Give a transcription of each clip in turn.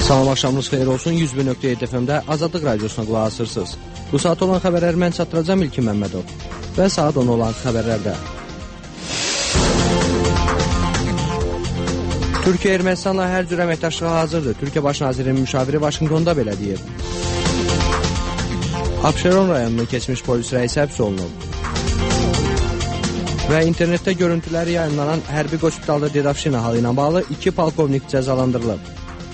Salam, axşamınız xeyir olsun. 101.7 FM-də Azadlıq Radiosuna qulaq asırsınız. Bu saat olan xəbərləri mən çatdıracağım İlkin Məmmədov. Və saat 10 olan xəbərlərdə. Türkiyə Ermənistanla hər cür əməkdaşlığa hazırdır. Türkiyə Baş Nazirinin müşaviri Vaşinqtonda belə deyib. Abşeron rayonunun keçmiş polis rəisi həbs olunub. Və internetdə görüntüləri yayınlanan hərbi qospitalda dedafşina halı ilə bağlı 2 polkovnik cəzalandırılıb.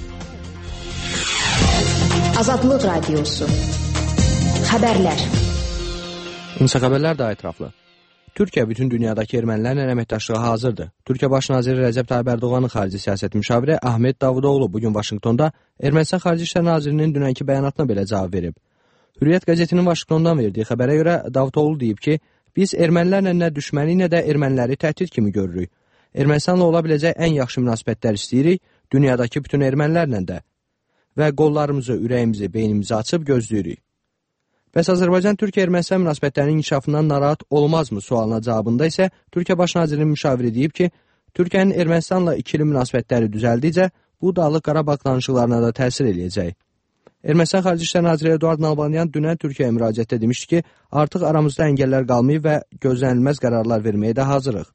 Azadlıq Radiosu. Xəbərlər. İnsa xəbərlər daha ətraflı. Türkiyə bütün dünyadakı ermənilərlə əməkdaşlığa hazırdır. Türkiyə Baş Naziri Rəcəb Tayyib Ərdoğanın xarici siyasət müşaviri Ahmet Davutoğlu bugün Vaşinqtonda Ermənistan Xarici İşlər Nazirinin dünənki bəyanatına belə cavab verib. Hürriyyət qəzetinin Vaşinqtondan verdiyi xəbərə görə Davutoğlu deyib ki, biz ermənilərlə nə düşməni, nə də erməniləri təhdid kimi görürük. Ermənistanla ola biləcək ən yaxşı münasibətlər istəyirik, dünyadakı bütün ermənilərlə də. Və qollarımızı, ürəyimizi, beynimizi açıb gözləyirik. Bəs Azərbaycan-Türkiyə Ermənistan münasibətlərinin inkişafından narahat olmazmı sualına cavabında isə Türkiyə Baş Nazirinin müşaviri deyib ki, Türkiyənin Ermənistanla ikili münasibətləri düzəldikcə bu Dağlıq Qarabağ danışıqlarına da təsir eləyəcək. Ermənistan Xarici İşlər Naziri Eduard Nalbanyan dünən Türkiyəyə müraciətdə demişdi ki, artıq aramızda əngəllər qalmayıb və gözlənilməz qərarlar verməyə də hazırıq.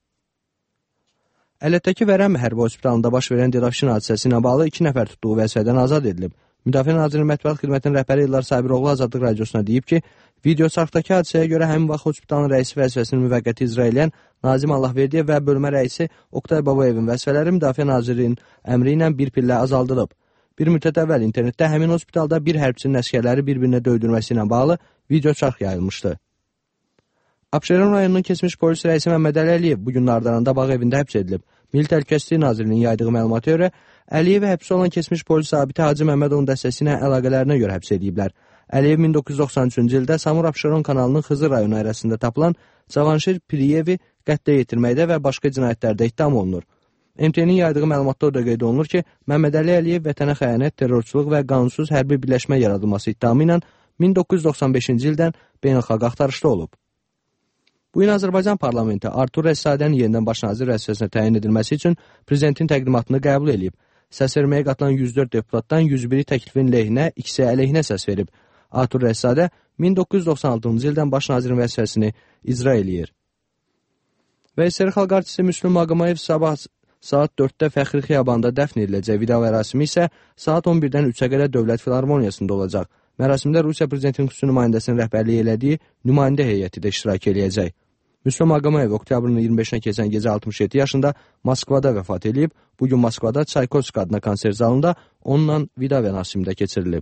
Ələtdəki Vərəm hərbi hospitalında baş verən dedafşin hadisəsi ilə bağlı 2 nəfər tutduğu vəzifədən azad edilib. Müdafiə Nazirinin Mətbuat Xidmətinin rəhbəri İllar Sabiroğlu Azadlıq Radiosuna deyib ki, videoçarxdakı hadisəyə görə həmin vaxt hospitalın rəisi vəzifəsini müvəqqəti icra edən Nazim Allahverdiyev və bölmə rəisi Oqtay Babayevin vəzifələri Müdafiə Nazirinin əmri ilə bir pillə azaldılıb. Bir müddət əvvəl internetdə həmin hospitalda bir hərbçinin əsgərləri bir-birinə döydürməsi ilə bağlı videoçarx yayılmışdı. Abşeron rayonunun keçmiş polis rəisi Məmməd Əliyev bugün Nardaranda bağ evində həbs edilib. Milli Təhlükəsizlik Nazirinin yaydığı məlumata görə Əliyev həbs olan keçmiş polis zabiti Hacı Məmmədovun dəstəsi ilə əlaqələrinə görə həbs ediblər. Əliyev 1993-cü ildə Samur Abşeron kanalının Xızır rayonu ərazisində tapılan Cavanşir Piriyevi qətlə yetirməkdə və başqa cinayətlərdə ittiham olunur. MT-nin yaydığı məlumatda o da qeyd olunur ki, Məmməd Əliyev vətənə xəyanət, terrorçuluq və qanunsuz hərbi birləşmə yaradılması ittihamı ilə 1995-ci ildən beynəlxalq axtarışda olub. Bu gün Azərbaycan parlamenti Artur Rəsadənin yenidən baş nazir vəzifəsinə təyin edilməsi üçün prezidentin təqdimatını qəbul edib. Səs verməyə qatılan 104 deputatdan 101-i təklifin lehinə, ikisi əleyhinə səs verib. Artur Rəsadə 1996-cı ildən baş nazirin vəzifəsini icra eləyir. Və SSR Xalq artisti Müslüm Maqomayev sabah saat 4-də Fəxri Xiyabanda dəfn ediləcək. Vida mərasimi isə saat 11-dən 3-ə qədər Dövlət Filarmoniyasında olacaq. Mərasimdə Rusiya prezidentinin xüsusi nümayəndəsinin rəhbərliyi elədiyi nümayəndə heyəti də iştirak eləyəcək. Müslüm Maqomayev oktyabrın 25-nə keçən gecə 67 yaşında Moskvada vəfat edib. Bugün Moskvada Çaykovski adına konsert zalında onunla vida mərasimində keçirilib.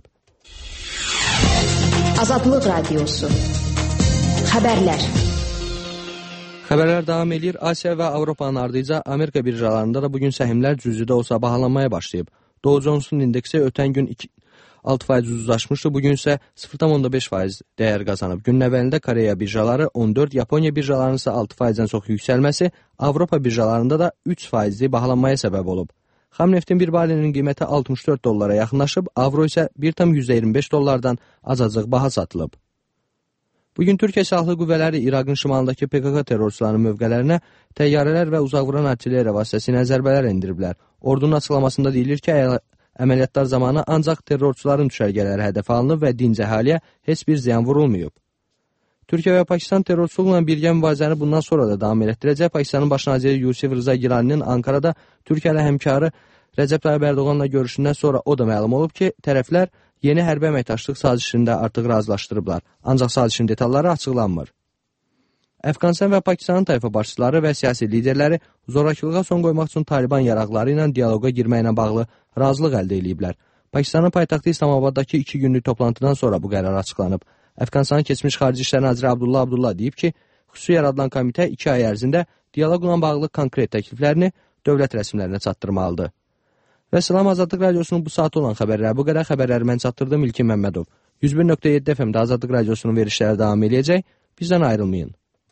Azadlıq Radiosu. Xəbərlər. Xəbərlər davam edir. Asiya və Avropanın ardıca Amerika birjalarında da bugün səhmlər cüzidə olsa bahalanmaya başlayıb. Dow Jones-un indeksi ötən gün 6% ucuzlaşmışdı, bugün isə 0,5% dəyər qazanıb. Günün əvvəlində Koreya birjaları 14, Yaponiya birjalarının isə 6%-dən çox yüksəlməsi Avropa birjalarında da 3%-li bahalanmaya səbəb olub. Xam neftin bir barelinin qiyməti 64 dollara yaxınlaşıb, avro isə 1,25 dollardan azacıq baha satılıb. Bugün Türkiyə Silahlı Qüvvələri İraqın şimalındakı PKK terrorçularının mövqələrinə təyyarələr və uzaqvuran artilleriya vasitəsilə zərbələr endiriblər. Ordunun açıqlamasında deyilir ki, əməliyyatlar zamanı ancaq terrorçuların düşərgələri hədəf alınıb və dinc əhaliyə heç bir ziyan vurulmayıb. Türkiyə və Pakistan terrorçuluqla birgə mübarizəni bundan sonra da davam etdirəcək. Pakistanın baş naziri Yusif Rıza Gilaninin Ankarada Türkiyə ilə həmkarı Rəcəb Tayyib Ərdoğanla görüşündən sonra o da məlum olub ki, tərəflər yeni hərbi əməkdaşlıq sazişində artıq razılaşdırıblar. Ancaq sazişin detalları açıqlanmır. Əfqanistan və Pakistanın tayfa başçıları və siyasi liderləri zorakılığa son qoymaq üçün Taliban yaraqları ilə dialoqa girməklə bağlı razılıq əldə ediblər. Pakistanın paytaxtı İslamabaddakı 2 günlük toplantıdan sonra bu qərar açıqlanıb. Əfqanistanın keçmiş Xarici İşlər Naziri Abdullah deyib ki, xüsusi yaradılan komitə 2 ay ərzində dialoqla bağlı konkret təkliflərini dövlət rəsmilərinə çatdırmalıdır. Və Salam Azadlıq Radiosunun bu saat olan xəbərləri bu qədər. Xəbərləri mən çatdırdım İlkin Məmmədov. 101.7 FM-də Azadlıq Radiosunun verişləri davam edəcək. Bizdən ayrılmayın.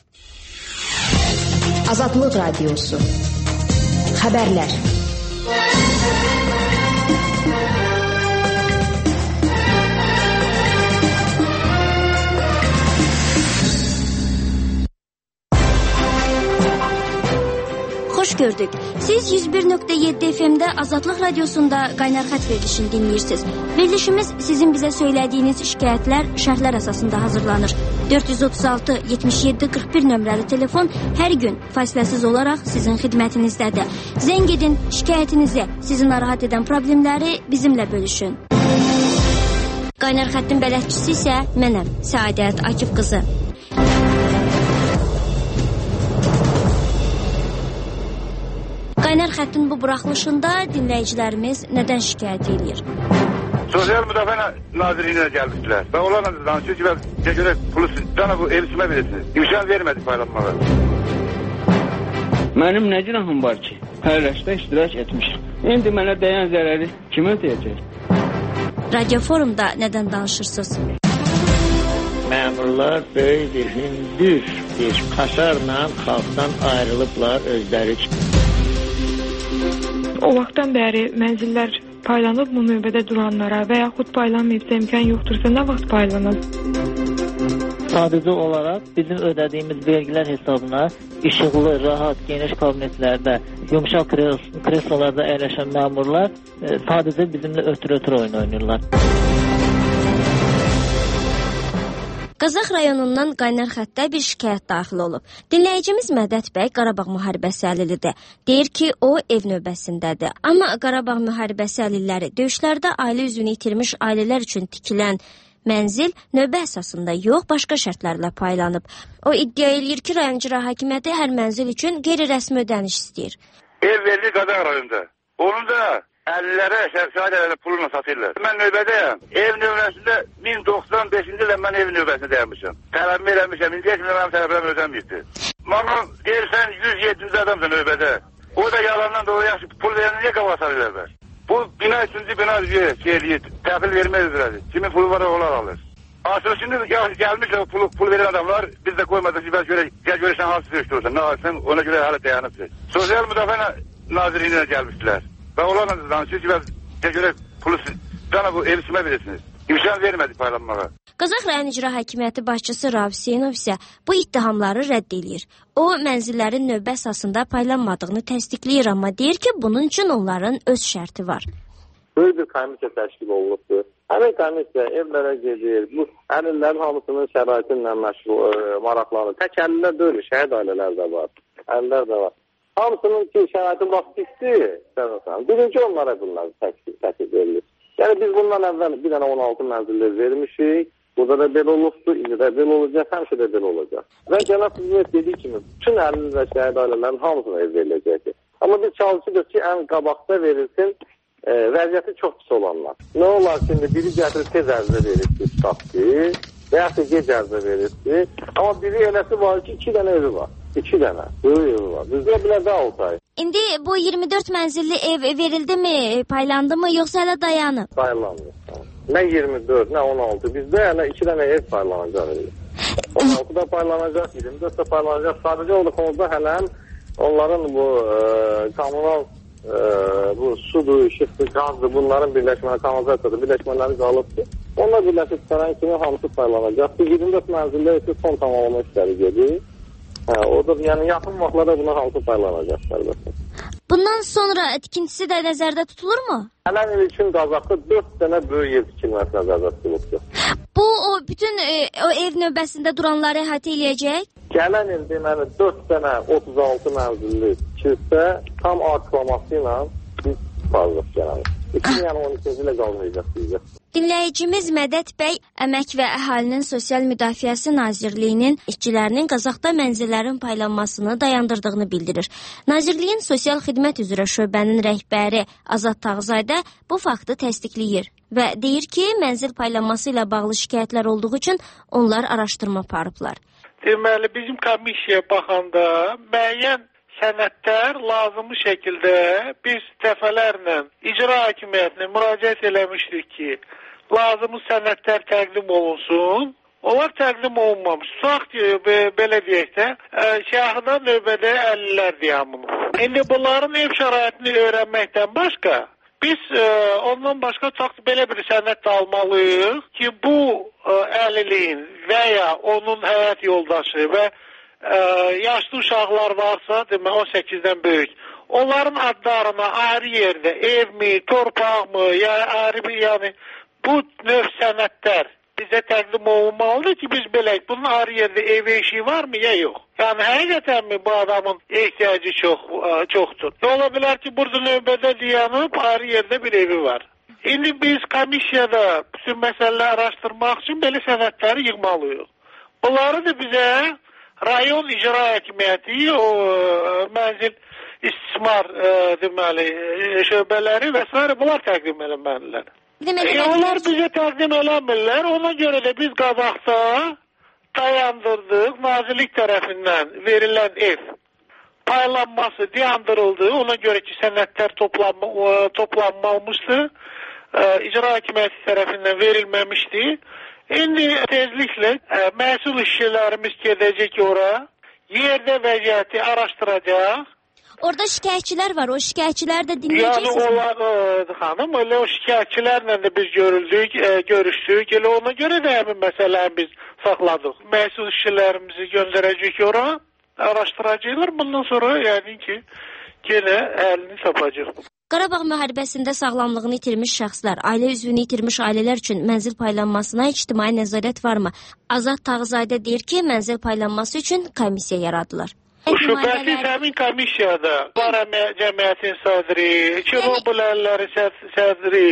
Azadlıq Radiosu. Xəbərlər. xoş gördük. Siz 101.7 FM-də Azadlıq Radiosunda Qaynar Xətt verilişini dinləyirsiniz. Verilişimiz sizin bizə söylədiyiniz şikayətlər, şərhlər əsasında hazırlanır. 436-77-41 nömrəli telefon hər gün fasiləsiz olaraq sizin xidmətinizdədir. Zəng edin, şikayətinizi, sizi narahat edən problemləri bizimlə bölüşün. Qaynar Xəttin bələdçisi isə mənəm, Səadət Akif qızı. Qaynar Xəttin bu buraxılışında dinləyicilərimiz nədən şikayət edir? Sosial Müdafiə Nazirliyinə gəlmişdilər. Və onlarla danışıyor ki, gecədə pulu cana bu ev içmə verirsiniz. İmkan vermədik paylanmağa. Mənim nə günahım var ki? Paylaşda iştirak etmişim. İndi mənə dəyən zərəri kim ödəyəcək? Radio Forumda nədən danışırsınız? Məmurlar böyük bir hündür bir hasarla xalqdan ayrılıblar özləri üçün. O vaxtdan bəri mənzillər paylanıb mı növbədə duranlara və yaxud paylanmayıbsa imkan yoxdursa nə vaxt paylanır? Sadəcə olaraq bizim ödədiyimiz vergilər hesabına işıqlı, rahat, geniş kabinetlərdə, yumşaq kreslolarda əyləşən məmurlar sadəcə bizimlə ötür oyun oynayırlar. Qazax rayonundan Qaynar Xəttə bir şikayət daxil olub. Dinləyicimiz Mədət bəy Qarabağ müharibəsi əlilidir. Deyir ki, o ev növbəsindədir. Amma Qarabağ müharibəsi əlilləri döyüşlərdə ailə üzvünü itirmiş ailələr üçün tikilən mənzil növbə əsasında yox, başqa şərtlərlə paylanıb. O iddia edir ki, rayon icra hakimiyyəti hər mənzil üçün qeyri-rəsmi ödəniş istəyir. Ev verilir Qazax rayonunda. Onun da 50'lere şəhərlərə pulunu satırlar. Mən növbədəyəm. Ev növbəsində 1095-ci ildə mən ev növbəsində dayanmışam. Tələbimi eləmişəm. İndiyə kimi mənim tələblərim ödənməyibdir. Bana deyirsən 107-ci adamsan növbədə. O da yalandan da o yaxşı pul verəni niyə qava sarırlar? Bu bina üçüncü bina təhvil vermək üzrədir. Kimin pulu var onlar alır. Aslında şimdi gelmişler pul veren adamlar biz de koymadık ki ben görürsen halsiz döyüştürürsen. Ne alırsan ona göre hala dayanırsın. Sosyal Müdafiə Nazirliyinə gəlmişdilər. Və onlarla danışıyor ki ben göre pulu cana bu ev içmə verirsiniz. İmkan vermədik paylanmağa. Qazax rayon icra hakimiyyəti başçısı Rauf Hüseynov isə bu ittihamları rədd edir. O, mənzillərin növbə əsasında paylanmadığını təsdiqləyir, amma deyir ki, bunun üçün onların öz şərti var. Böyük bir komissiya təşkil olunubdur. Həmin komissiya evlərə gedir, bu əlillərin hamısının şəraiti ilə maraqlanır. Tək əlillər deyil, şəhid ailələr də var, əlillər də var. Hamısının ki, şəraiti vaxtlıqdır, birinci onlara bunlar təklif verilir. Yəni biz bundan əvvəl bir dənə 16 mənzillər vermişik. Burada da belə olubdur, indi də belə olacaq, həmişə də belə olacaq. Və Cənab Prezident dediyi kimi, bütün əlil və şəhid ailələrin hamısına ev veriləcəkdir. Amma biz çalışırıq ki, ən qabaqda verilsin, vəziyyəti çox pis olanlar. Nə olar ki, biri gətirir tez ərzə verirsin, tapdı, və yaxud gec ərzə verirsin. Amma biri eləsi var ki, 2 dənə evi var. 2 dənə böyük evi var. Bizdə belə də 6 ay. İndi bu 24 mənzilli ev verildi mi, paylandı mı, yoxsa hələ dayanıb? Paylandı. Nə 24, nə 16. Bizdə hələ 2 dənə ev paylanacaq. 16 da paylanacaq, 24 da paylanacaq. Sadəcə o da konuda hələ onların bu kommunal bu sudur, işıqdır, qazdır, bunların birləşmələri, kanalizasiyadır, birləşmələri qalıbdır. Onlar birləşib çıxaran kimi hamısı paylanacaq. 24 mənzillər isə son tamamlama işləri gedir. O da yəni yaxın vaxtlarda buna hamısı paylanacaq. Bundan sonra tikintisi də nəzərdə tutulurmu? Gələn il üçün Qazaxda 4 dənə böyük ev tikilməsi nəzərdə tutulubdur. Bu bütün o ev növbəsində duranları əhatə eləyəcək? Gələn il deməli 4 dənə 36 mənzilli tikilsə tam artırması ilə biz paylaşacağıq gələn il. 2012-ci ilə qalmayacaq deyəcək. Dinləyicimiz Mədət bəy Əmək və Əhalinin Sosial Müdafiəsi Nazirliyinin işçilərinin Qazaxda mənzillərin paylanmasını dayandırdığını bildirir. Nazirliyin Sosial Xidmət üzrə şöbənin rəhbəri Azad Tağzayda bu faktı təsdiqləyir və deyir ki, mənzil paylanması ilə bağlı şikayətlər olduğu üçün onlar araşdırma aparıblar. Deməli, bizim komisiya baxanda müəyyən sənədlər lazımlı şəkildə biz dəfələrlə icra hakimiyyətinə müraciət eləmişdik ki, lazımlı sənədlər təqdim olunsun. Onlar təqdim olunmamış. Tutaq belə deyək də, şəhərdə növbədə əlillər diyamını. İndi bunların ev şəraitini öyrənməkdən başqa, biz ondan başqa belə bir sənəd almalıyıq ki, bu əlilliyin və ya onun həyat yoldaşı və yaşlı uşaqlar varsa, demək 18-dən böyük onların adlarına ayrı yerdə ev mi, torpaq mı, yəni bu növ sənədlər bizə təqdim olunmalıdır ki, biz bilək, bunun ayrı yerdə ev eşiği var mı, ya yox? Yəni, həqiqətən mi bu adamın ehtiyacı çoxdur? Ola bilər ki, burada növbədə dayanıb, ayrı yerdə bir evi var. İndi biz komissiyada bütün məsələləri araşdırmaq üçün belə sənədləri yığmalıyıq. Bunları da bizə rayon icra hakimiyyəti, o mənzil istismar deməli, şöbələri və s. bunlar təqdim eləməlilər. Onlar bizə təqdim eləmirlər. Ona görə də biz qabaqda dayandırdıq. Nazirlik tərəfindən verilən ev paylanması dayandırıldı. Ona görə ki, sənədlər toplanmamışdı. İcra hakimiyyəti tərəfindən verilməmişdi. İndi tezliklə məsul işçilərimiz gedəcək ora. Yerdə vəziyyəti araşdıracaq. Orada şikayətçilər var, o şikayətçilər də dinləyəcəksiniz. Yəni onlar, xanım, elə o şikayətçilərlə də biz görüşdük, elə ona görə də həmin məsələni biz saxladıq. Məsul işçilərimizi göndərəcək ora, araşdıracaqlar, bundan sonra yəni ki, yenə əlini tapacaq. Qarabağ müharibəsində sağlamlığını itirmiş şəxslər, ailə üzvünü itirmiş ailələr üçün mənzil paylanmasına ictimai nəzarət varmı? Azad Tağızadə deyir ki, mənzil paylanması üçün komissiya yaradılır. Şübhəsiz həmin komissiyada var cəmiyyətin sədri, Çirobuləlləri sədri,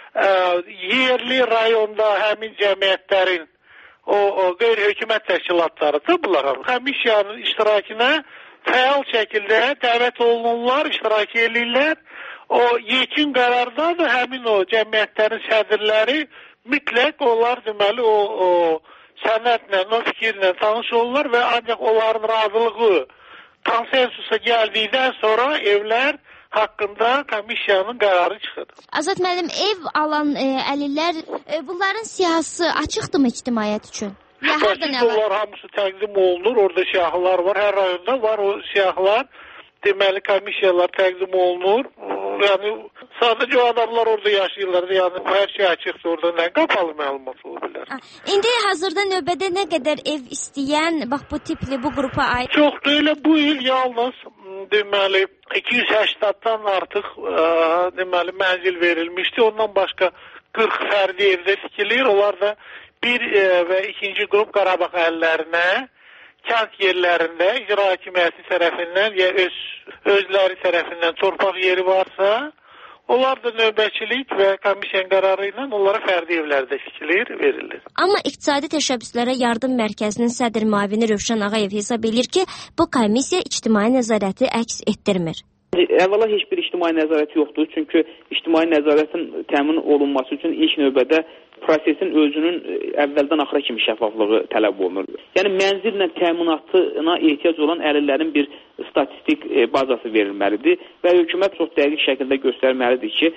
yerli rayonda həmin cəmiyyətlərin o qeyri-hökumət təşkilatlarıdır bunlar. Komissiyanın iştirakına fəal şəkildə dəvət olunurlar, iştirak edirlər. O yekun qərarda da həmin o cəmiyyətlərin sədrləri mütləq onlar deməli o sənədlə, o fikirlə tanış olurlar və ancaq onların razılığı konsensusa gəldikdən sonra evlər haqqında komissiyanın qərarı çıxır. Azad müəllim, ev alan əlillər, bunların siyahısı açıqdırmı ictimaiyyət üçün? Onlar hamısı təqdim olunur, orada siyahılar var, hər rayonda var o siyahılar. Deməli, komissiyalar təqdim olunur. Yəni, sadəcə o adamlar orada yaşayırlar. Yəni, hər şey açıqdır orada. Nə qapalı məlumat ola bilər? İndi hazırda növbədə nə qədər ev istəyən, bax bu tipli, bu qrupa aid? Çoxdur, elə bu il yalnız, deməli, 280-dan artıq, deməli, mənzil verilmişdi. Ondan başqa 40 fərdi evdə tikilir. Onlar da bir və ikinci qrup Qarabağ əllərinə, kənd yerlərində icra hakimiyyəti tərəfindən ya özləri tərəfindən torpaq yeri varsa, onlar da növbəçilik və komissiyanın qərarı ilə onlara fərdi evlərdə tikilir, verilir. Amma İqtisadi Təşəbbüslərə Yardım Mərkəzinin sədr müavini Rövşən Ağayev hesab edir ki, bu komissiya ictimai nəzarəti əks etdirmir. Əvvəla heç bir ictimai nəzarət yoxdur, çünki ictimai nəzarətin təmin olunması üçün ilk növbədə prosesin özünün əvvəldən axıra kimi şəffaflığı tələb olunur. Yəni, mənzillə təminatına ehtiyac olan əlillərin bir statistik bazası verilməlidir və hökumət çox dəqiq şəkildə göstərməlidir ki,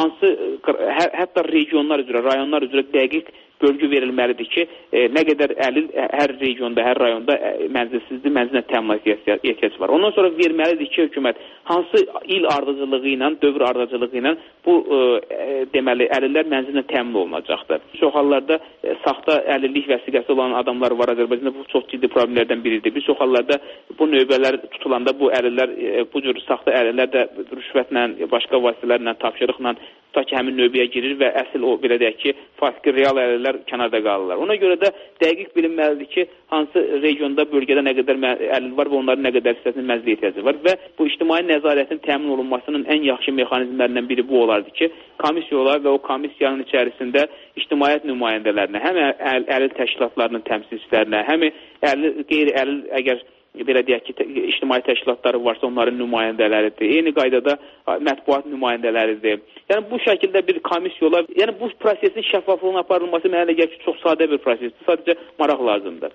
hətta regionlar üzrə, rayonlar üzrə dəqiq bölgü verilməlidir ki, nə qədər əlil hər regionda, hər rayonda mənzilsizdir, mənzilə təminat ehtiyac var. Ondan sonra verməlidir ki, hökumət hansı il ardıcılığı ilə, dövr ardıcılığı ilə bu deməli əlillər mənzilə təmin olunacaqdır. Çox hallarda saxta əlillik vəsiqəsi olan adamlar var Azərbaycanda, bu çox ciddi problemlərdən biridir. Bir çox hallarda bu növbələr tutulanda bu əlillər, bu cür saxta əlillər də rüşvətlə, başqa vasitələrlə, tapşırıqla ta ki həmin növbəyə girir və əsl o belə deyək ki, faktiki real əlillər kənarda qalırlar. Ona görə də dəqiq bilinməlidir ki, hansı regionda, bölgədə nə qədər əlil var və onların nə qədər hissəsinin mənzilə ehtiyacı var və bu ictimai nəzarətin təmin olunmasının ən yaxşı mexanizmlərindən biri bu olardı ki, komissiya olar və o komissiyanın içərisində ictimaiyyət nümayəndələrinə, həm əlil təşkilatlarının təmsilçilərinə, həm qeyri-əlil əgər belə deyək ki, ictimai təşkilatları varsa onların nümayəndələridir. Eyni qaydada mətbuat nümayəndələridir. Yəni bu şəkildə bir komissiya olar. Yəni bu prosesin şəffaflığına aparılması mənə elə gəlir ki, çox sadə bir prosesdir. Sadəcə maraq lazımdır.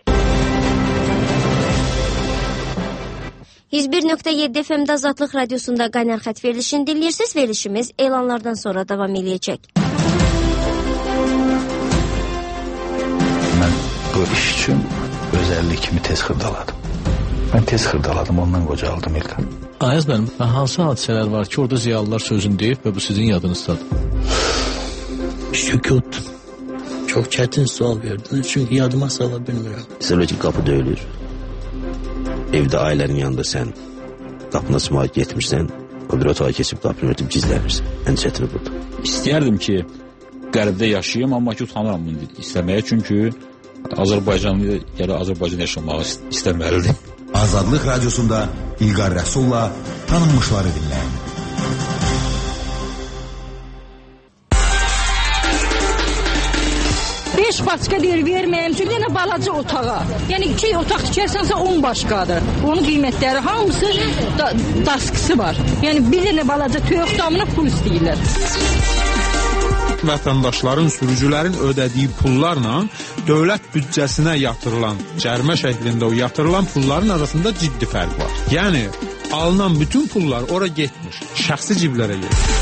101.7 FM-də Azadlıq Radiosunda Qaynar Xət verilişini dinləyirsiniz. Verilişimiz elanlardan sonra davam edəcək. Mən bu iş üçün özəllik kimi tez xırdaladım. Mən tez xırdaladım, ondan qocaldım İlqar. Ayaz mənim, hansı hadisələr var ki, orada ziyalılar sözünü deyib və bu sizin yadınızdadır? Sükut. Çox çətin sual verdiniz, çünki yadıma sala bilmirəm. Məsələn ki, qapı döyülür. Evdə ailənin yanında sən qapına sımaq getmirsən, O bir otağa keçib qapını örtüb gizlənirsən. Ən çətini budur. İstəyərdim ki, qərbdə yaşayayım, amma ki, utanıram bunu istəməyə, çünki Azərbaycanlı ya da Azərbaycan yaşamağı istəməlidir. Azadlıq Radiosunda İlqar Rəsulla tanınmışları dinləyin. Beş başqa deyir, verməyəm üçün yenə balaca otağa. Yəni 2 otaq tikərsənsə 10 başqadır. Onun qiymətləri hamısı daskısı var. Yəni bir dənə balaca toyuq damına pul istəyirlər. Vətəndaşların, sürücülərin ödədiyi pullarla dövlət büdcəsinə yatırılan, cərimə şəklində o yatırılan pulların arasında ciddi fərq var. Yəni alınan bütün pullar ora getmir, şəxsi ciblərə gedir.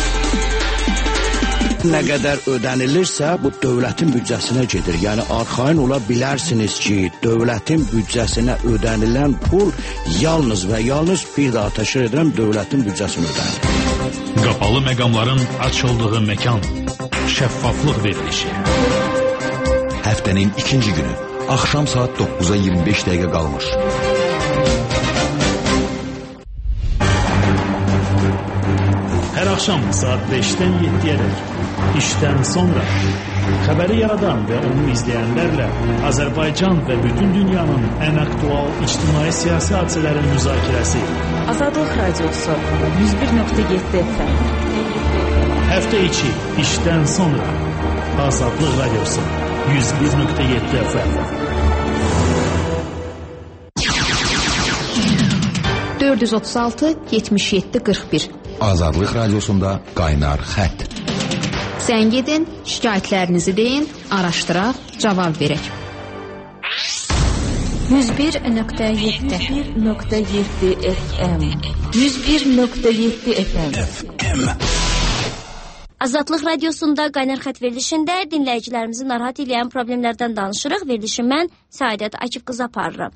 Nə qədər ödənilirsə, bu dövlətin büdcəsinə gedir. Yəni, arxain ola bilərsiniz ki, dövlətin büdcəsinə ödənilən pul yalnız və yalnız bir daha təşkil edən dövlətin büdcəsinə ödənilir. Qapalı məqamların açıldığı məkan, şəffaflıq verilişi. Həftənin ikinci günü, axşam saat 9-a 25 dəqiqə qalmış. Hər axşam saat 5-dən 7-yə dək, işdən sonra xəbəri yaradan və onu izləyənlərlə Azərbaycan və bütün dünyanın ən aktual ictimai-siyasi hadisələrin müzakirəsi. Azadlıq Radiosu 101.7 FM. Həftə içi işdən sonra Azadlıq Radiosu 101.7 FM. 436 77 41. Azadlıq Radiosunda qaynar xətt. Zəng edin, şikayətlərinizi deyin, araşdıraq, cavab verək. 101.7 FM. 101.7 FM. Azadlıq Radiosunda qaynar xətt verilişində dinləyicilərimizi narahat edən problemlərdən danışırıq. Verilişi mən Səadət Akif qızı aparıram.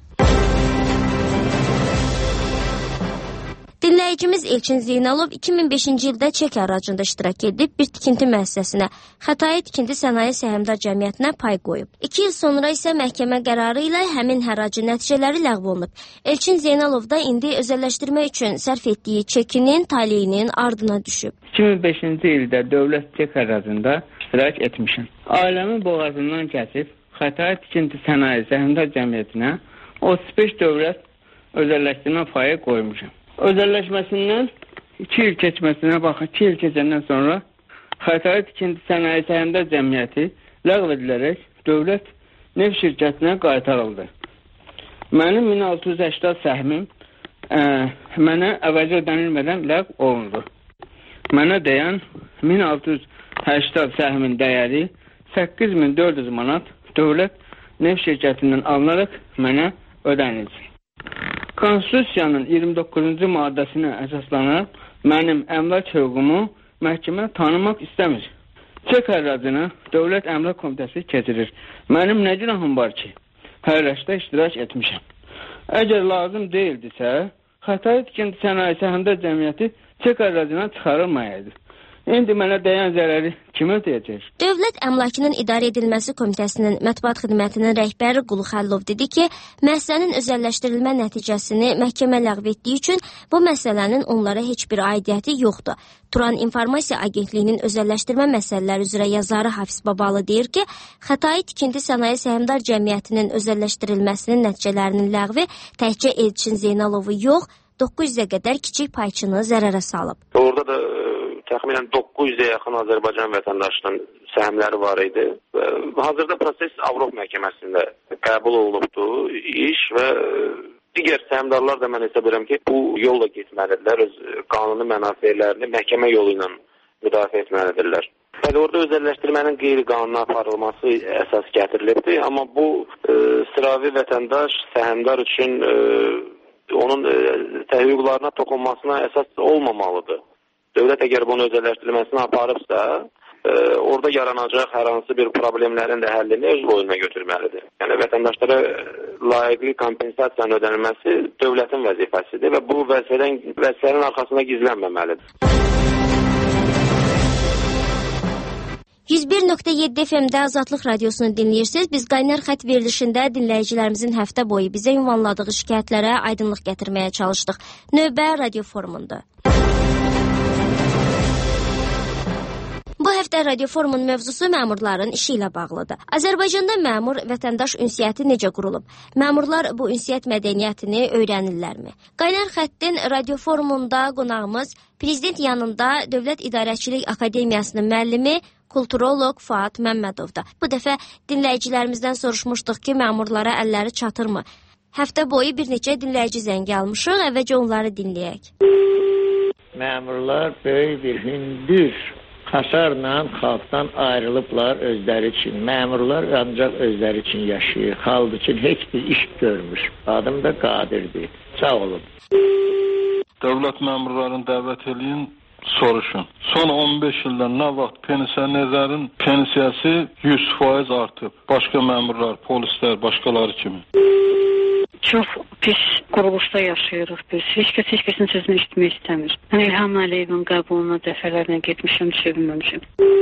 Dinləyicimiz Elçin Zeynalov 2005-ci ildə çek aracında iştirak edib bir tikinti müəssisəsinə, Xətai Tikinti Sənaye Səhmdar Cəmiyyətinə pay qoyub. 2 il sonra isə məhkəmə qərarı ilə həmin həracın nəticələri ləğv olunub. Elçin Zeynalov da indi özəlləşdirmə üçün sərf etdiyi çekinin taleyinin ardına düşüb. 2005-ci ildə dövlət çek həracında iştirak etmişəm. Ailəmi boğazından kəsib Xətai Tikinti Sənaye Səhmdar Cəmiyyətinə 35 dövlət özəlləşdirmə payı qoymuşam. Özəlləşməsindən 2 il keçməsinə baxın, 2 il keçəndən sonra Xətai Tikinti Sənaye Səhmdar Cəmiyyəti ləğv edilərək dövlət neft şirkətinə qaytarıldı. Mənim 1680 səhmim mənə əvəzi ödənilmədən ləğv olundu. Mənə deyən 1680 səhmin dəyəri 8400 manat dövlət neft şirkətindən alınaraq mənə ödənildi. Konstitusiyanın 29-cu maddəsinə əsaslanaraq mənim əmlak hüququmu məhkəmə tanımaq istəmir. Çek həracını Dövlət Əmlak Komitəsi keçirir. Mənim nə günahım var ki, hərrəşdə iştirak etmişəm. Əgər lazım deyildisə, Xətai Tikinti Sənaye Səhmdar Cəmiyyəti çek həracına çıxarılmayaydı. İndi mənə dəyən zərəri kim ödəyəcək? Dövlət Əmlakının İdarə Edilməsi Komitəsinin mətbuat xidmətinin rəhbəri Qulu Xəllov dedi ki, məsələnin özəlləşdirilmə nəticəsini məhkəmə ləğv etdiyi üçün bu məsələnin onlara heç bir aidiyyəti yoxdur. Turan İnformasiya Agentliyinin özəlləşdirmə məsələləri üzrə yazarı Hafiz Babalı deyir ki, Xətai Tikinti Sənaye Səhmdar Cəmiyyətinin özəlləşdirilməsinin nəticələrinin ləğvi təkcə Elçin Zeynalovu yox, 900-ə qədər kiçik payçını zərərə salıb. Orada da təxminən 900-ə yaxın Azərbaycan vətəndaşının səhmləri var idi. Hazırda proses Avropa məhkəməsində qəbul olunubdur iş və digər səhmdarlar da mən hesab edirəm ki, bu yolla getməlidirlər, öz qanuni mənafelərini məhkəmə yolu ilə müdafiə etməlidirlər. Bəli, orada özəlləşdirmənin qeyri-qanuni aparılması əsas gətirilibdir, amma bu sıravi vətəndaş səhmdar üçün onun hüquqlarına toxunmasına əsas olmamalıdır. Dövlət əgər bunu özəlləşdirilməsini aparıbsa, orada yaranacaq hər hansı bir problemlərin də həllini öz boyuna götürməlidir. Yəni, vətəndaşlara layiqli kompensasiyanın ödənilməsi dövlətin vəzifəsidir və bu vəzifənin arxasında gizlənməməlidir. 101.7 FM-də Azadlıq Radiosunu dinləyirsiniz. Biz qaynar xətt verilişində dinləyicilərimizin həftə boyu bizə ünvanladığı şikayətlərə aydınlıq gətirməyə çalışdıq. Növbə radio forumunda. Bu həftə Radio Forumun mövzusu məmurların işi ilə bağlıdır. Azərbaycanda məmur-vətəndaş ünsiyyəti necə qurulub? Məmurlar bu ünsiyyət mədəniyyətini öyrənirlərmi? Qaynar xəttin Radio Forumunda qonağımız Prezident yanında Dövlət İdarəçilik Akademiyasının müəllimi, kulturoloq Fuad Məmmədovdur. Bu dəfə dinləyicilərimizdən soruşmuşduq ki, məmurlara əlləri çatırmı? Həftə boyu bir neçə dinləyici zəngi almışıq, əvvəlcə onları dinləyək. Məmurlar böyük bir hündür hasarla xalqdan ayrılıblar özləri üçün. Məmurlar ancaq özləri üçün yaşayır. Xalq üçün heç bir iş görmür. Adım da Qadirdir. Sağ olun. Dövlət məmurlarını dəvət eləyin, soruşun. Son 15 ildə nə vaxt pensionerlərin pensiyası 100% artıb. Başqa məmurlar, polislər, başqaları kimi. Çox pis quruluşda yaşayırıq biz. Heç kəsin sözünü eşitmək istəmir. Mən İlham Əliyevin qəbuluna dəfələrlə getmişəm, çevirməmişəm.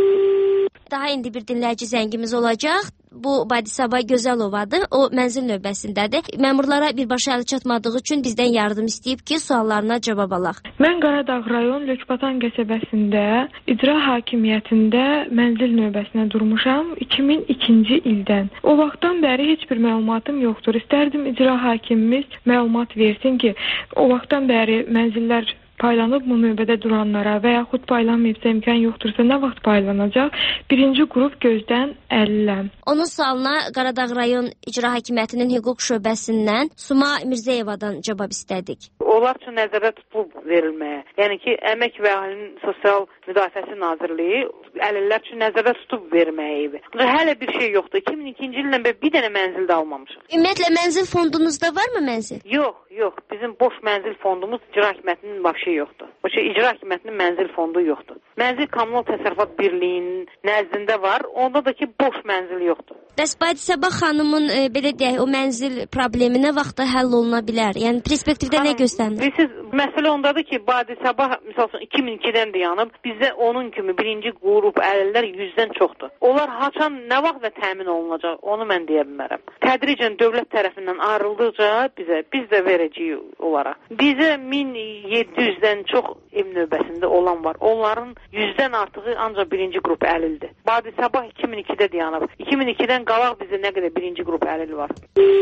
Daha indi bir dinləyici zəngimiz olacaq. Bu Badisaba Gözəlovadır. O mənzil növbəsindədir. Məmurlara birbaşa əli çatmadığı üçün bizdən yardım istəyib ki, suallarına cavab alaq. Mən Qaradağ rayon Lökbatan qəsəbəsində icra hakimiyyətində mənzil növbəsinə durmuşam 2002-ci ildən. O vaxtdan bəri heç bir məlumatım yoxdur. İstərdim icra hakimimiz məlumat versin ki, o vaxtdan bəri mənzillər paylanıb bu növbədə duranlara və yaxud paylanmayıbsa imkan yoxdursa nə vaxt paylanacaq? Birinci qrup gözdən 50. Onun sualına Qaradağ rayon icra hakimiyyətinin hüquq şöbəsindən Suma Mirzəyevadan cavab istədik. Onlar üçün nəzərdə tutulub verilməyə. Yəni ki, Əmək və Əhalinin Sosial Müdafiəsi Nazirliyi əlillər üçün nəzərdə tutub verməyə evi. Hələ bir şey yoxdur. 2002-ci ildən bəri bir dənə mənzil də almamışıq. Ümumiyyətlə mənzil fondunuzda varmı mənzil? Yox. Bizim boş mənzil fondumuz icra hakimiyyətinin vəbşi yoxdur. İcra hakimiyyətinin mənzil fondu yoxdur. Mənzil Kommunal Təsərrüfat Birliyinin nəzdində var. Onda da ki, boş mənzil yoxdur. Bəs Badisaba xanımın belə deyək, o mənzil problemi nə vaxtda həll oluna bilər? Yəni perspektivdə nə göstərir? Bilirsiniz, məsələ ondadır ki, Badisaba məsələn 2002-dən də yanıb, bizdə onun kimi birinci qrup əlillər 100-dən çoxdur. Onlar haçan nə vaxt və təmin olunacaq, onu mən deyə bilmərəm. Tədricən dövlət tərəfindən ayrıldıqca biz də verəcəyik olaraq. Bizə 1700-dən çox ev növbəsində olan var. Onların 100-dən artığı ancaq birinci qrup əlildir. Badisaba 2002-də dayanıb. 2002-dən qalaq bizdə nə qədər birinci qrup əlil var.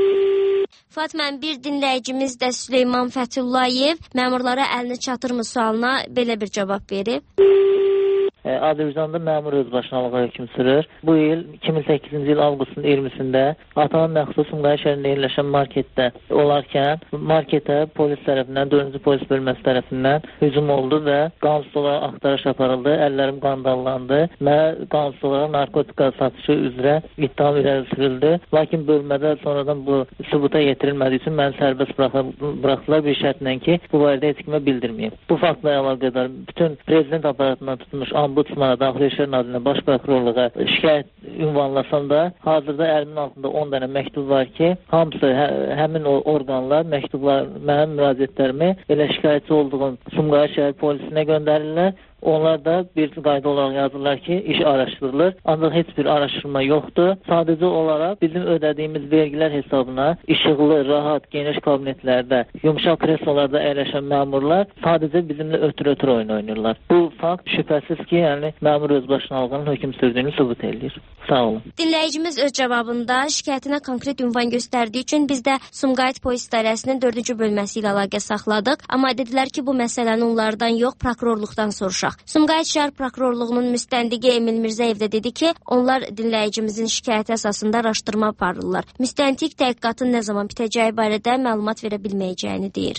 Fatmən, bir dinləyicimiz də Süleyman Fətullayev məmurlara əlini çatırmı sualına belə bir cavab verib. Azərbaycanda məmur özbaşınalığa hökm sürür. Bu il 2008-ci il avqustun 20-sində Atana məxsus Sumqayıt şəhərində yerləşən marketdə olarkən marketə polis tərəfindən, 4-cü polis bölməsi tərəfindən hücum oldu və qanunsuz olaraq axtarış aparıldı. Əllərim qandallandı və qanunsuz olaraq narkotika satışı üzrə ittiham irəli sürüldü. Lakin bölmədə sonradan bu sübuta yetirilmədiyi üçün məni sərbəst buraxdılar bir şərtlə ki, bu barədə heç kimə bildirməyim. Bu faktla əlaqədar bütün prezident aparatından tutmuş Ombudsmana, Daxili İşlər Nazirinə, Baş Prokurorluğa şikayət ünvanlasam da, hazırda əlimin altında 10 dənə məktub var ki, hamısı həmin o orqanlar məktublar, mənim müraciətlərimi elə şikayətçi olduğum Sumqayıt şəhər polisinə göndərirlər. Onlar da bir qayda olaraq yazırlar ki, iş araşdırılır. Ancaq heç bir araşdırma yoxdur. Sadəcə olaraq bizim ödədiyimiz vergilər hesabına işıqlı, rahat, geniş kabinetlərdə, yumşaq kreslolarda əyləşən məmurlar sadəcə bizimlə ötür oyun oynayırlar. Bu fakt şübhəsiz ki, yəni məmur özbaşınalığının hökm sürdüyünü sübut edir. Sağ olun. Dinləyicimiz öz cavabında şikayətinə konkret ünvan göstərdiyi üçün biz də Sumqayıt Polis İdarəsinin 4-cü bölməsi ilə əlaqə saxladıq. Amma dedilər ki, bu məsələni onlardan yox, prokurorluqdan soruşaq. Sumqayıt şəhər prokurorluğunun müstəntiqi Emil Mirzəyev də dedi ki, onlar dinləyicimizin şikayəti əsasında araşdırma aparırlar. Müstəntiq təhqiqatın nə zaman bitəcəyi barədə məlumat verə bilməyəcəyini deyir.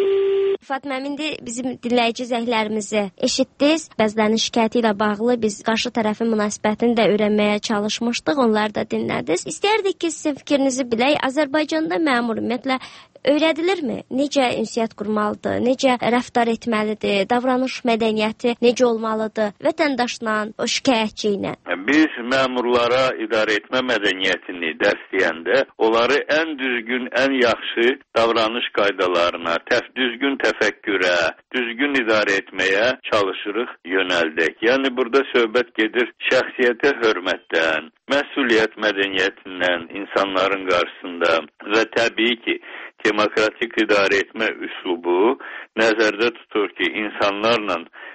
Fatma, indi bizim dinləyici zənglərimizi eşitdiniz. Bəzilərinin şikayəti ilə bağlı biz qarşı tərəfin münasibətini də öyrənməyə çalışmışdıq. Onları da dinlədiniz. İstərdik ki, sizin fikrinizi bilək. Azərbaycanda məmur ümumiyyətlə öyrədilirmi? Necə ünsiyyət qurmalıdır? Necə rəftar etməlidir? Davranış mədəniyyəti necə olmalıdır? Vətəndaşla, o şikayətçi ilə. Biz məmurlara idarə etmə mədəniyyətini dərsləyəndə onları ən düzgün, ən yaxşı davranış qaydalarına, düzgün təfəkkürə, düzgün idarə etməyə çalışırıq, yönəldək. Yəni burada söhbət gedir şəxsiyyətə hörmətdən, məsuliyyət mədəniyyətindən insanların qarşısında və təbii ki, demokratik idarə etmə üslubu nəzərdə tutur ki, insanlarla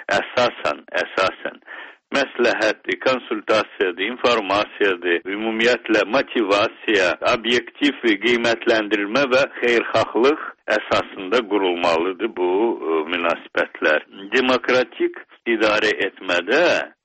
əsasən məsləhətdir, konsultasiyadır, informasiyadır, ümumiyyətlə motivasiya, obyektiv qiymətləndirilmə və xeyirxahlıq əsasında qurulmalıdır bu münasibətlər. Demokratik idarə etmədə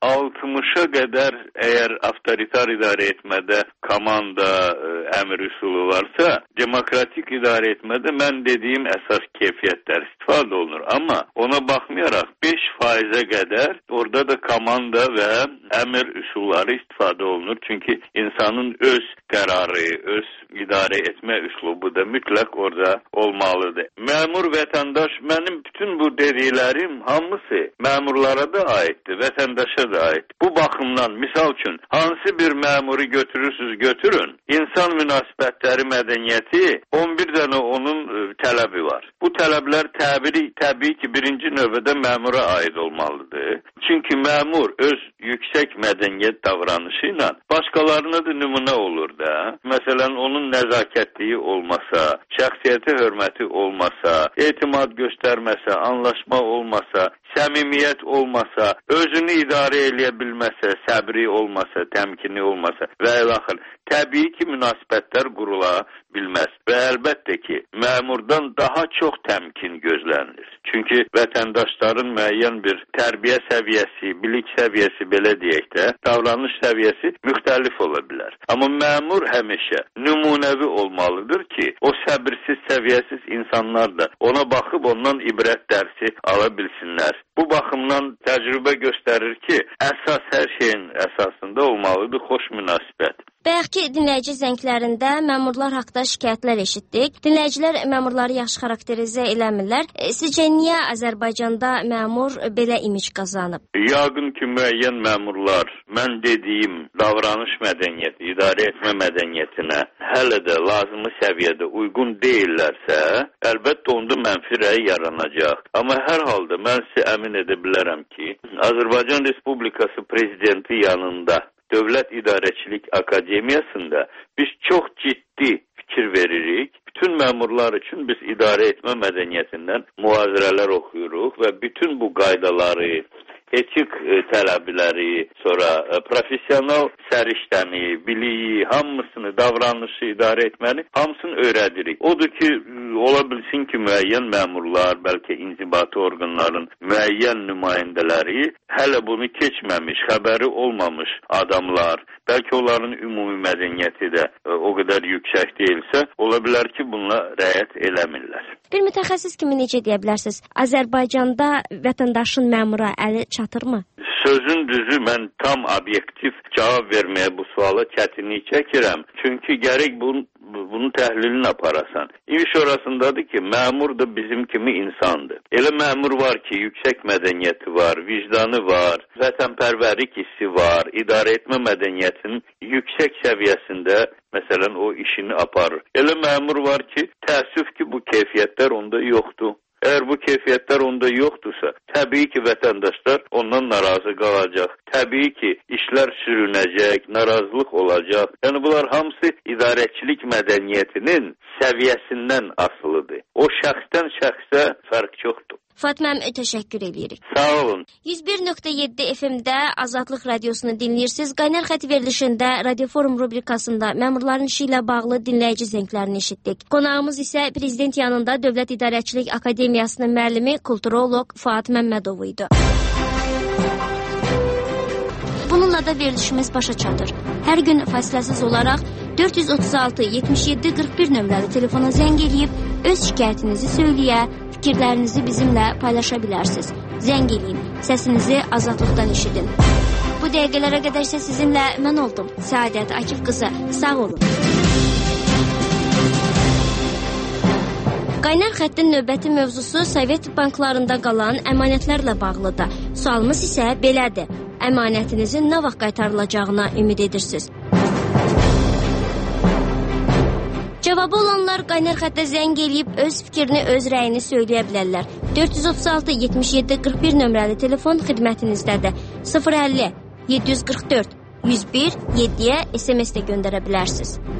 60-a qədər əgər avtoritar idarə etmədə komanda əmr üsulu varsa, demokratik idarə etmədə mən dediyim əsas keyfiyyətlər istifadə olunur. Amma ona baxmayaraq 5%-ə qədər orada da komanda və əmr üsulları istifadə olunur. Çünki insanın öz qərarı, öz idarə etmə üslubu da mütləq orada olmalıdır. Məmur vətəndaş, mənim bütün bu dediklərim hamısı məmurlara da aiddir, vətəndaşa da aid. Bu baxımdan, misal üçün, hansı bir məmuru götürün, insan münasibətləri mədəniyyəti 11 dənə onun tələbi var. Bu tələblər təbii ki, birinci növbədə məmura aid olmalıdır. Çünki məmur öz yüksək mədəniyyət davranışı ilə başqalarına da nümunə olur da. Məsələn, onun nəzakətliyi olmasa, şəxsiyyəti hörməti olmasa, etimad göstərməsə, anlaşma olmasa, səmimiyyət olmasa, özünü idarə eləyə bilməsə, səbri olmasa, təmkini olmasa və ilaxır. Təbii ki, münasibətlər qurula bilməz və əlbəttə ki, məmurdan daha çox təmkin gözlənilir. Çünki vətəndaşların müəyyən bir tərbiyə səviyyəsi, bilik səviyyəsi, belə deyək də, davranış səviyyəsi müxtəlif ola bilər. Amma məmur həmişə nümunəvi olmalıdır ki, o səbirsiz, səviyyəsiz insanlar da ona baxıb ondan ibrət dərsi ala bilsinlər. Bu baxımdan təcrübə göstərir ki, əsas hər şeyin əsasında olmalıdır xoş münasibət. Bayaqki dinləyici zənglərində məmurlar haqqında şikayətlər eşitdik. Dinləyicilər məmurları yaxşı xarakterizə eləmirlər. Sizcə niyə Azərbaycanda məmur belə imic qazanıb? Yəqin ki, müəyyən məmurlar, mən dediyim davranış mədəniyyəti, idarə etmə mədəniyyətinə hələ də lazımı səviyyədə uyğun deyillərsə, əlbəttə onda mənfi rəy yaranacaq. Amma hər halda mən sizə əmin edə bilərəm ki, Azərbaycan Respublikası Prezidenti yanında Dövlət İdarəçilik Akademiyasında biz çox ciddi fikir veririk. Bütün məmurlar üçün biz idarə etmə mədəniyyətindən mühazirələr oxuyuruq və bütün bu qaydaları, etik tələbləri, sonra professional səriştəni, biliyi, hamısını, davranışı idarə etməni, hamısını öyrədirik. Odur ki, ola bilsin ki, müəyyən məmurlar, bəlkə inzibati orqanların müəyyən nümayəndələri hələ bunu keçməmiş, xəbəri olmamış adamlar, bəlkə onların ümumi mədəniyyəti də o qədər yüksək deyilsə, ola bilər ki, bununla rəayət eləmirlər. Bir mütəxəssis kimi necə deyə bilərsiniz? Azərbaycanda vətəndaşın məmura əli çatırmı? Sözün düzü, mən tam obyektiv cavab verməyə bu suala çətinlik çəkirəm. Çünki gərək bunun təhlilini aparasan. İş orasındadır ki, məmur da bizim kimi insandır. Elə məmur var ki, yüksək mədəniyyəti var, vicdanı var, vətənpərvərlik hissi var, idarə etmə mədəniyyətinin yüksək səviyyəsində, məsələn, o işini aparır. Elə məmur var ki, təəssüf ki, bu keyfiyyətlər onda yoxdur. Əgər bu keyfiyyətlər onda yoxdursa, təbii ki, vətəndaşlar ondan narazı qalacaq. Təbii ki, işlər sürünəcək, narazılıq olacaq. Yəni, bunlar hamısı idarəçilik mədəniyyətinin səviyyəsindən asılıdır. O şəxsdən şəxsə fərq çoxdur. Fatməm, təşəkkür edirik. Sağ olun. 101.7 FM-də Azadlıq radiosunu dinləyirsiniz. Qaynar xətt verilişində Radioforum rubrikasında məmurların işi ilə bağlı dinləyici zənglərini eşitdik. Qonağımız isə Prezident yanında Dövlət İdarəçilik Akademiyasının müəllimi, kulturoloq Fuad Məmmədov idi. Bununla da verilişimiz başa çatır. Hər gün fasiləsiz olaraq 436-77-41 nömrəli telefona zəng eləyib öz şikayətinizi söyləyə, fikirlərinizi bizimlə paylaşa bilərsiniz. Zəng eləyin, səsinizi azadlıqdan eşidin. Bu dəqiqələrə qədər isə sizinlə mən oldum. Səadət Akif qızı, sağ olun. Qaynar xəttin növbəti mövzusu Sovet banklarında qalan əmanətlərlə bağlıdır. Sualımız isə belədir. Əmanətinizin nə vaxt qaytarılacağına ümid edirsiniz? Cavabı olanlar qaynar xəttə zəng eləyib öz fikrini, öz rəyini söyləyə bilərlər. 436-77-41 nömrəli telefon xidmətinizdədir. 050-744-101-7-yə SMS də göndərə bilərsiniz.